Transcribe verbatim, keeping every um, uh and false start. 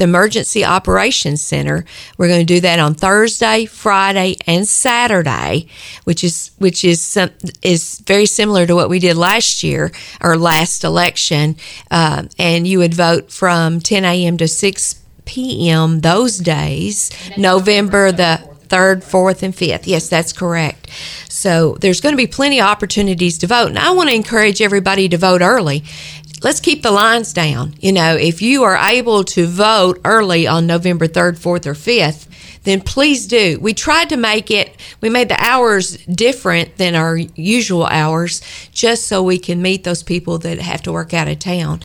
the Emergency Operations Center. We're going to do that on Thursday, Friday, and Saturday, which is which is some, is very similar to what we did last year or last election. Uh, and you would vote from ten a.m. to six p.m. those days, November the third, fourth, and fifth. Yes, that's correct. So there's going to be plenty of opportunities to vote. And I want to encourage everybody to vote early. Let's keep the lines down. You know, if you are able to vote early on November third, fourth, or fifth, then please do. We tried to make it, we made the hours different than our usual hours just so we can meet those people that have to work out of town.